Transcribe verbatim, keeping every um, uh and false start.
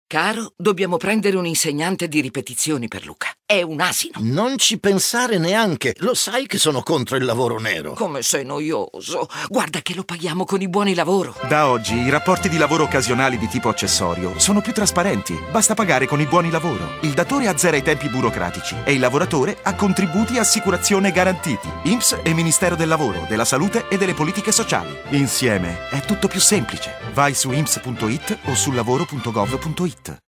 Caro, dobbiamo prendere un insegnante di ripetizioni per Luca. È un asino. Non ci pensare neanche. Lo sai che sono contro il lavoro nero. Come sei noioso. Guarda che lo paghiamo con i buoni lavoro. Da oggi i rapporti di lavoro occasionali di tipo accessorio sono più trasparenti. Basta pagare con i buoni lavoro. Il datore azzera i tempi burocratici e il lavoratore ha contributi e assicurazione garantiti. I N P S e Ministero del Lavoro, della Salute e delle Politiche Sociali. Insieme è tutto più semplice. Vai su I N P S punto I T o sul lavoro punto gov punto I T.